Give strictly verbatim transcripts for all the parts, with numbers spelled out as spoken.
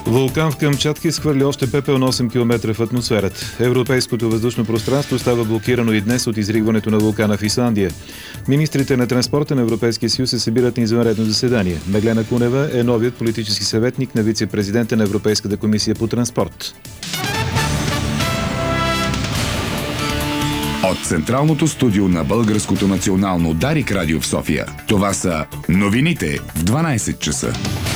Вулкан в Камчатка изхвърли още пепел на осем километра в атмосферата. Европейското въздушно пространство става блокирано и днес от изригването на вулкана в Исландия. Министрите на транспорта на Европейския съюз се събират на извънредно заседание. Меглена Кунева е новият политически съветник на вице-президента на Европейската комисия по транспорт. От централното студио на Българското национално Дарик радио в София, това са новините в дванайсет часа.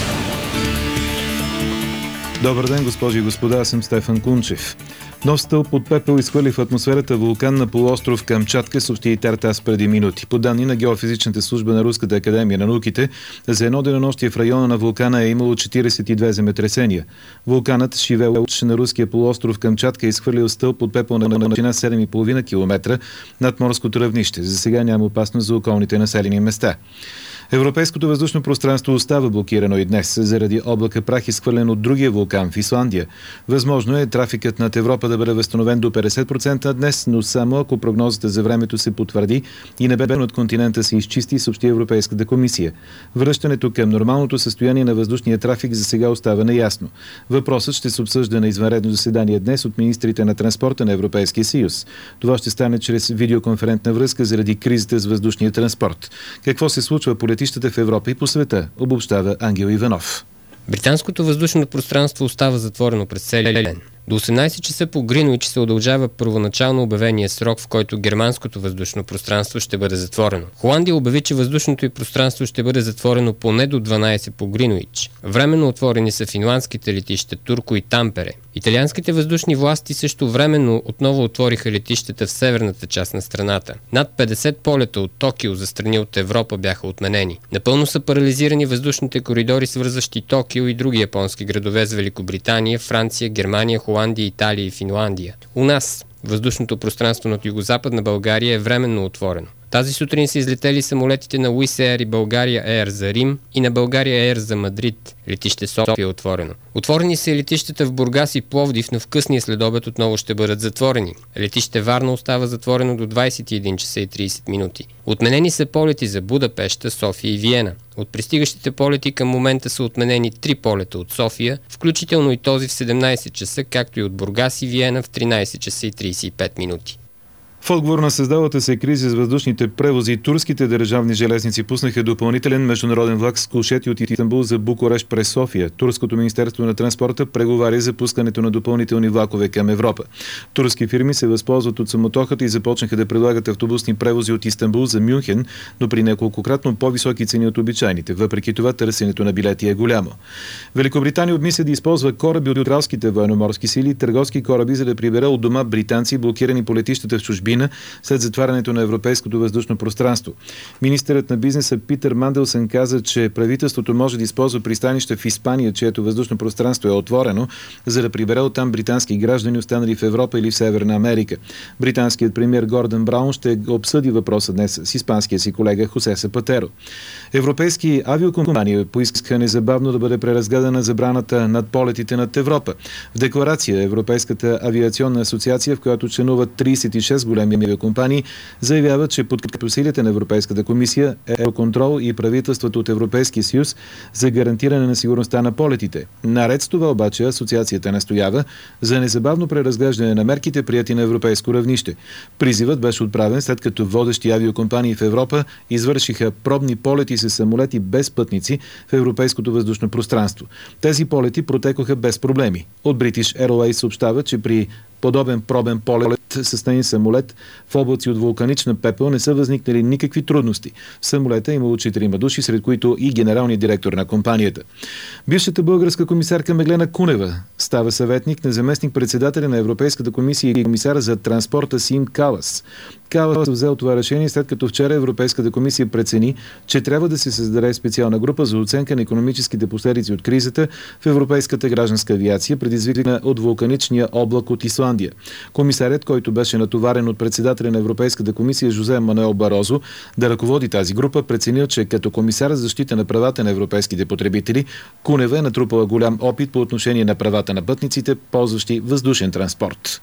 Добър ден, госпожи и господа, аз съм Стефан Кунчев. Нов стълб от пепел изхвърли в атмосферата вулкан на полуостров Камчатка, съобщи и Тартас преди минути. По данни на Геофизичната служба на Руската академия на науките, за едно денонощие в района на вулкана е имало четирийсет и две земетресения. Вулканът Шивелч на руския полуостров Камчатка е изхвърлил стълб от пепел на дължина седем и половина километра над морското равнище. За сега няма опасност за околните населени места. Европейското въздушно пространство остава блокирано и днес заради облака прах, изхвърлен от другия вулкан в Исландия. Възможно е трафикът над Европа да бъде възстановен до петдесет процента днес, но само ако прогнозата за времето се потвърди и небето над континента се изчисти, съобщи Европейската комисия. Връщането към нормалното състояние на въздушния трафик за сега остава неясно. Въпросът ще се обсъжда на извънредно заседание днес от министрите на транспорта на Европейския съюз. Това ще стане чрез видеоконферентна връзка заради кризата с въздушния транспорт. Какво се случва по летищата в Европа и по света, обобщава Ангел Иванов. Британското въздушно пространство остава затворено през целия ден. До осемнайсет часа по Гринуич се удължава първоначално обявения срок, в който германското въздушно пространство ще бъде затворено. Холандия обяви, че въздушното й пространство ще бъде затворено поне до дванайсет по Гринуич. Временно отворени са финландските летища Турку и Тампере. Италианските въздушни власти също временно отново отвориха летищата в северната част на страната. Над петдесет полета от Токио за страни от Европа бяха отменени. Напълно са парализирани въздушните коридори, свързващи Токио и други японски градове с Великобритания, Франция, Германия, Холандия, Италия и Финландия. У нас въздушното пространство над югозападна България е временно отворено. Тази сутрин са излетели самолетите на Wizz Air и България Air за Рим и на България Air за Мадрид. Летище София е отворено. Отворени са и летищата в Бургас и Пловдив, но в късния следобед отново ще бъдат затворени. Летище Варна остава затворено до двайсет и един часа и трийсет минути. Отменени са полети за Будапеща, София и Виена. От пристигащите полети към момента са отменени три полета от София, включително и този в седемнайсет часа, както и от Бургас и Виена в тринайсет часа и трийсет и пет минути. В отговор на създалата се криза с въздушните превози, турските държавни железници пуснаха допълнителен международен влак с кушети от Истанбул за Букурещ през София. Турското министерство на транспорта преговаря за пускането на допълнителни влакове към Европа. Турски фирми се възползват от самотохата и започнаха да предлагат автобусни превози от Истанбул за Мюнхен, но при неколкократно по-високи цени от обичайните. Въпреки това търсенето на билети е голямо. Великобритания обмисля да използва кораби от кралските военноморски сили, търговски кораби, за да прибере от дома британци, блокирани по летищата в чужбина след затварянето на европейското въздушно пространство. Министърът на бизнеса Питър Манделсън каза, че правителството може да използва пристанища в Испания, чието въздушно пространство е отворено, за да прибере оттам британски граждани, останали в Европа или в Северна Америка. Британският премиер Гордън Браун ще обсъди въпроса днес с испанския си колега Хосе Сапатеро. Европейски авиокомпании поискаха незабавно да бъде преразгледана забраната над полетите над Европа. В декларация Европейската авиационна асоциация, в която членуват трийсет и шест големи авиокомпании, заявяват, че подкрепят усилията на Европейската комисия, Евроконтрол и правителството от Европейския съюз за гарантиране на сигурността на полетите. Наред с това обаче асоциацията настоява за незабавно преразглеждане на мерките, прияти на европейско равнище. Призивът беше отправен след като водещи авиокомпании в Европа извършиха пробни полети с самолети без пътници в европейското въздушно пространство. Тези полети протекоха без проблеми. От British Airways съобщава, че при подобен пробен полет с нейн самолет в облаци от вулканична пепел не са възникнали никакви трудности. В самолета имало четирима души, сред които и генералният директор на компанията. Бившата българска комисарка Меглена Кунева става съветник на заместник-председателя на Европейската комисия и комисара за транспорта Сим Калас. Калас взел това решение, след като вчера Европейската комисия прецени, че трябва да се създаде специална група за оценка на икономическите последици от кризата в европейската гражданска авиация, предизвикана от вулканичния облак от Исландия. Комисарят, който беше натоварен от председателя на Европейската комисия Жозе Мануел Барозо да ръководи тази група, преценил, че като комисар за защита на правата на европейските потребители, Кунева е натрупала голям опит по отношение на правата на пътниците, ползващи въздушен транспорт.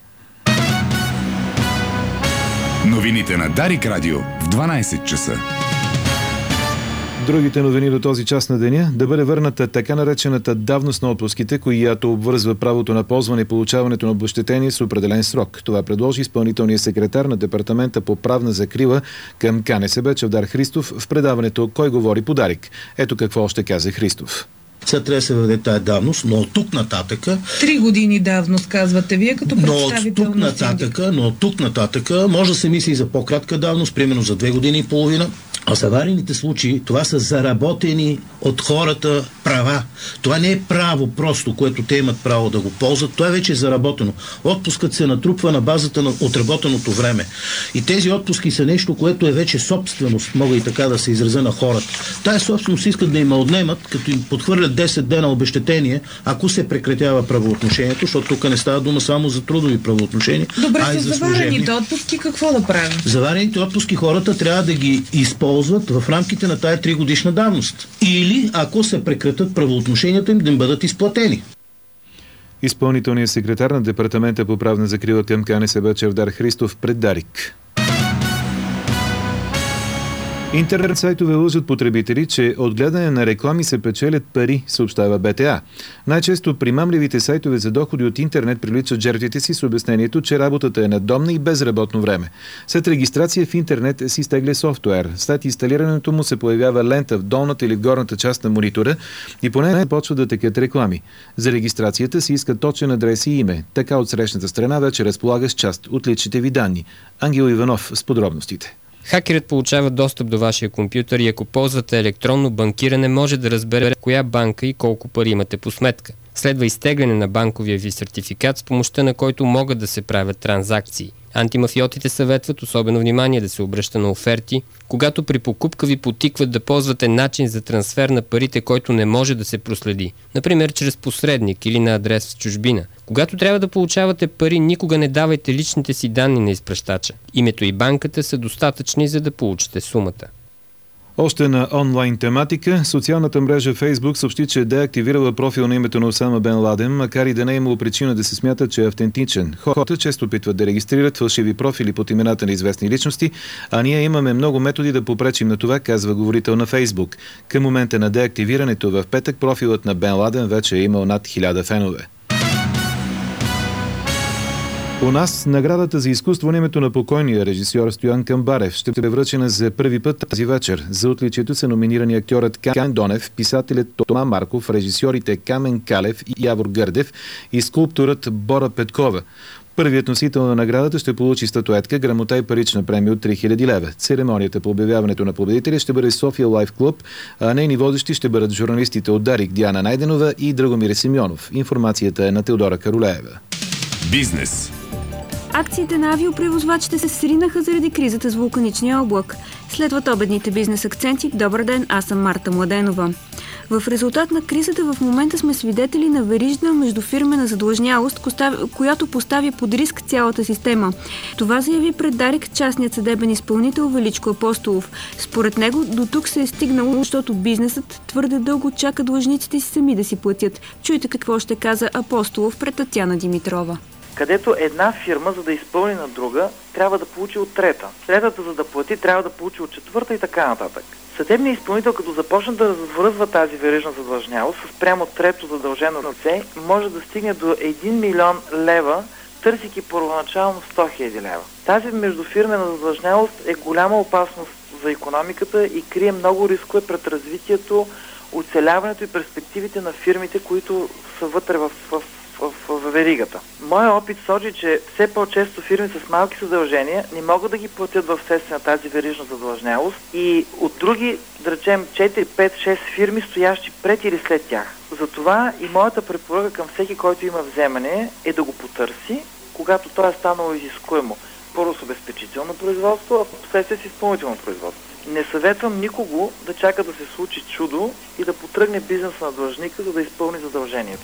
Новините на Дарик радио в дванайсет часа. другите новини до този час на деня да бъде върната така наречената давност на отпуските, която обвързва правото на ползване и получаването на обезщетение с определен срок. Това предложи изпълнителният секретар на Департамента по правна закрила към КНСБ Чавдар Христов в предаването «Кой говори подарик». Ето какво още каза Христов. Сега трябва да се въведе тая давност, но от тук нататъка... Три години давност, казвате вие, като представител. Но от тук нататъка, но от тук нататъка може да се мисли и за по-кратка давност, примерно за две години и половина. А с аварийните случаи, това са заработени от хората права. Това не е право просто, което те имат право да го ползват. Това е вече заработено. Отпускът се натрупва на базата на отработеното време. И тези отпуски са нещо, което е вече собственост, мога и така да се изразя, на хората. Тая собственост искат да им отнемат, като им подхвърлят десет дена обезщетение, ако се прекратява правоотношението, защото тук не става дума само за трудови правоотношения. Добре, а и за заварените отпуски какво да правим? Заварените отпуски хората трябва да ги използват в рамките на тая три годишна давност. Или, ако се прекратят правоотношенията им, да им бъдат изплатени. Изпълнителният секретар на Департамента по правна закрила към КНСБ Чавдар Христов пред Дарик. Интернет сайтове лъжат потребители, че от гледане на реклами се печелят пари, съобщава БТА. Най-често примамливите сайтове за доходи от интернет привличат жертвите си с обяснението, че работата е надомна и безработно време. След регистрация в интернет се изтегля софтуер. След инсталирането му се появява лента в долната или в горната част на монитора и по нея почва да текат реклами. За регистрацията се иска точен адрес и име. Така от срещната страна вече разполага с част от личните ви данни. Ангел Иванов с подробностите. Хакерът получава достъп до вашия компютър и ако ползвате електронно банкиране, може да разбере коя банка и колко пари имате по сметка. Следва изтегляне на банковия ви сертификат, с помощта на който могат да се правят транзакции. Антимафиотите съветват особено внимание да се обръща на оферти, когато при покупка ви потикват да ползвате начин за трансфер на парите, който не може да се проследи, например чрез посредник или на адрес в чужбина. Когато трябва да получавате пари, никога не давайте личните си данни на изпращача. Името и банката са достатъчни, за да получите сумата. Още на онлайн тематика, социалната мрежа Facebook съобщи, че е деактивирала профил на името на Осама Бен Ладен, макар и да не е имало причина да се смята, че е автентичен. Хората често опитват да регистрират фалшиви профили под имената на известни личности, а ние имаме много методи да попречим на това, казва говорител на Facebook. Към момента на деактивирането в петък профилът на Бен Ладен вече е имал над хиляда фенове. У нас наградата за изкуство на името на покойния режисьор Стоян Камбарев ще бъде връчена за първи път тази вечер. За отличието са номинирани актьорът Камен Донев, писателят Тома Марков, режисьорите Камен Калев и Явор Гърдев и скулпторът Бора Петкова. Първият носител на наградата ще получи статуетка, грамота и парична премия от три хиляди лева. Церемонията по обявяването на победителя ще бъде в София Лайф Клуб, а нейни водещи ще бъдат журналистите от Дарик Диана Найденова и Драгомир Симеонов. Информацията е на Теодора Каролеева. Бизнес. Акциите на авиопревозвачите се сринаха заради кризата с вулканичния облак. Следват обедните бизнес акценти. Добър ден, аз съм Марта Младенова. В резултат на кризата в момента сме свидетели на верижна междуфирмена задлъжнялост, която поставя под риск цялата система. Това заяви пред Дарик частният съдебен изпълнител Величко Апостолов. Според него до тук се е стигнало, защото бизнесът твърде дълго чака длъжниците си сами да си платят. Чуйте какво ще каза Апостолов пред Татяна Димитрова. Където една фирма, за да изпълни на друга, трябва да получи от трета. Третата, за да плати, трябва да получи от четвърта и така нататък. Съдебният изпълнител, като започне да развръзва тази верижна задлъжнялост с прямо трето задължено лице, може да стигне до един милион лева, търсики първоначално сто хиляди лева. Тази междуфирмена задлъжнялост е голяма опасност за икономиката и крие много рискове пред развитието, оцеляването и перспективите на фирмите, които са вътре в, в в, в, в веригата. Моя опит сочи, че все по-често фирми с малки задължения не могат да ги платят в следствие на тази верижна задлъжнялост и от други, да речем, четири, пет, шест фирми, стоящи пред или след тях. Затова и моята препоръка към всеки, който има вземане, е да го потърси, когато то е станало изискуемо. Първо с обезпечително производство, а последствие с изпълнително производство. Не съветвам никого да чака да се случи чудо и да потръгне бизнеса на длъжника, за да изпълни задължението.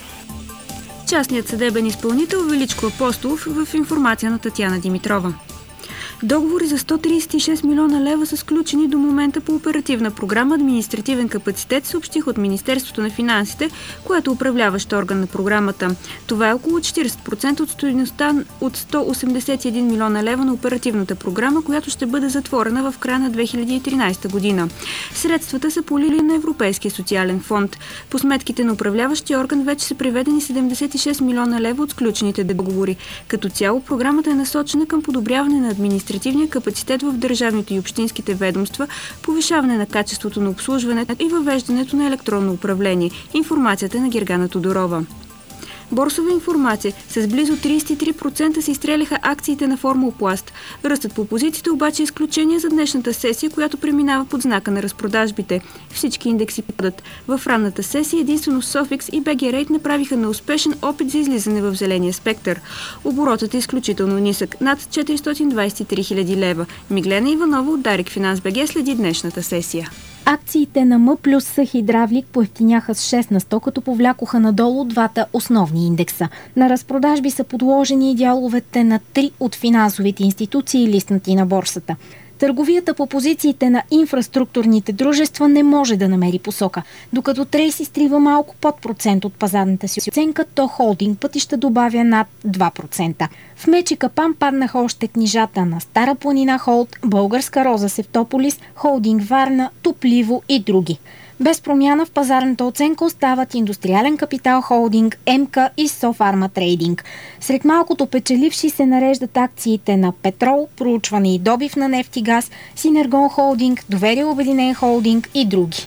Частният съдебен изпълнител Величко Апостолов в информация на Татяна Димитрова. Договори за сто тридесет и шест милиона лева са сключени до момента по оперативна програма "Административен капацитет", съобщих от Министерството на финансите, което е управляващ орган на програмата. Това е около четиридесет процента от стойността от сто осемдесет и един милиона лева на оперативната програма, която ще бъде затворена в края на две хиляди и тринадесета година. Средствата са по линия на Европейския социален фонд. По сметките на управляващия орган вече са приведени седемдесет и шест милиона лева от сключените договори. Като цяло програмата е насочена към подобряване на административния капацитет в държавните и общинските ведомства, повишаване на качеството на обслужването и въвеждането на електронно управление. Информацията е на Гергана Тодорова. Борсова информация. С близо тридесет и три процента се изстреляха акциите на Формулпласт. Ръстът по позициите обаче е изключение за днешната сесия, която преминава под знака на разпродажбите. Всички индекси падат. В ранната сесия единствено Софикс и БГ Рейт направиха неуспешен опит за излизане в зеления спектър. Оборотът е изключително нисък, над четиристотин двадесет и три хиляди лева. Миглена Иванова от Дарик Финанс БГ следи днешната сесия. Акциите на М плюс Хидравлик поевтиняха с шест на сто, като повлякоха надолу двата основни индекса. На разпродажби са подложени и дяловете на три от финансовите институции, листнати на борсата. Търговията по позициите на инфраструктурните дружества не може да намери посока. Докато Трейс изтрива малко под процент от пазарната си оценка, то Холдинг Пътища добавя над два процента. В мечи капан паднаха още книжата на Стара планина Холд, Българска роза Севтополис, Холдинг Варна, Топливо и други. Без промяна в пазарната оценка остават Индустриален капитал Холдинг, МК и Софарма Трейдинг. Сред малкото печеливши се нареждат акциите на Петрол, проучване и добив на нефт и газ, Синергон Холдинг, Доверие Обединен Холдинг и други.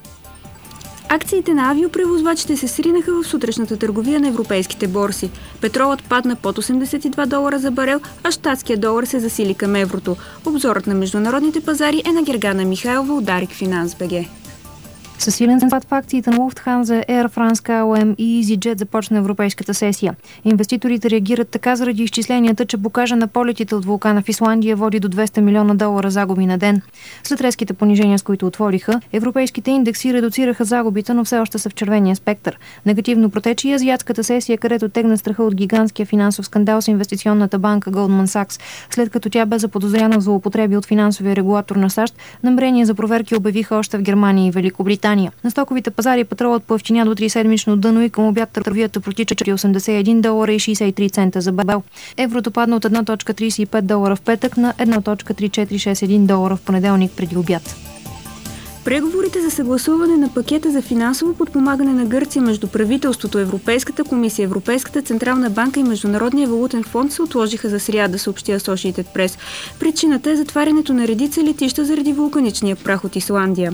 Акциите на авиопревозвачите се сринаха в сутрешната търговия на европейските борси. Петролът падна под осемдесет и два долара за барел, а щатският долар се засили към еврото. Обзорът на международните пазари е на Гергана Михайлова от Дарик Финанс БГ. Със силен спад в акциите на Lufthansa, Air France, К Л М и EasyJet започна европейската сесия. Инвеститорите реагират така заради изчисленията, че блокажа на полетите от вулкана в Исландия води до двеста милиона долара загуби на ден. След резките понижения, с които отвориха, европейските индекси редуцираха загубите, но все още са в червения спектър. Негативно протече и азиатската сесия, където тегна страха от гигантския финансов скандал с инвестиционната банка Goldman Sachs, след като тя бе заподозряна в злоупотреби от финансовия регулатор на САЩ. Намерения за проверки обявиха още в Германия и Великобритания. На стоковите пазари петролът поевтиня до три-седмично дъно и към обяд търговията протича осемдесет и един долара и шейсет и три цента за барел. Еврото падна от едно цяло тридесет и пет долара в петък на едно цяло три четири шест един долара в понеделник преди обяд. Преговорите за съгласуване на пакета за финансово подпомагане на Гърция между правителството, Европейската комисия, Европейската централна банка и Международния валутен фонд се отложиха за сряда, съобщи Associated Press. Причината е затварянето на редица летища заради вулканичния прах от Исландия.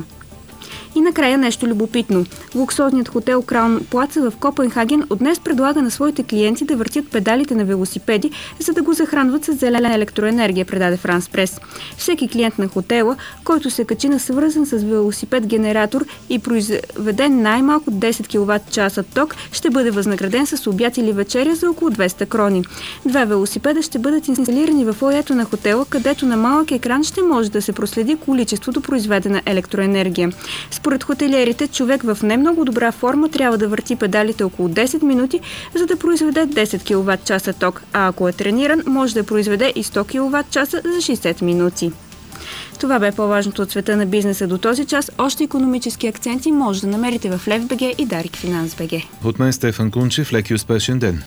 И накрая нещо любопитно. Луксозният хотел Краун Плаца в Копенхаген от днес предлага на своите клиенти да въртят педалите на велосипеди, за да го захранват с зелена електроенергия, предаде Франс Прес. Всеки клиент на хотела, който се качи на свързан с велосипед генератор и произведе най-малко десет киловат-часа ток, ще бъде възнаграден с обяд или вечеря за около двеста крони. Две велосипеда ще бъдат инсталирани в фоайето на хотела, където на малък екран ще може да се проследи количеството произведена електроенергия. Според хотелиерите, човек в не много добра форма трябва да върти педалите около десет минути, за да произведе десет киловат-часа ток, а ако е трениран, може да произведе и сто киловат-часа за шейсет минути. Това бе по-важното от света на бизнеса до този час. Още икономически акценти може да намерите в Лев БГ и Дарик Финанс БГ. От мен Стефан Кунчев, лек и успешен ден.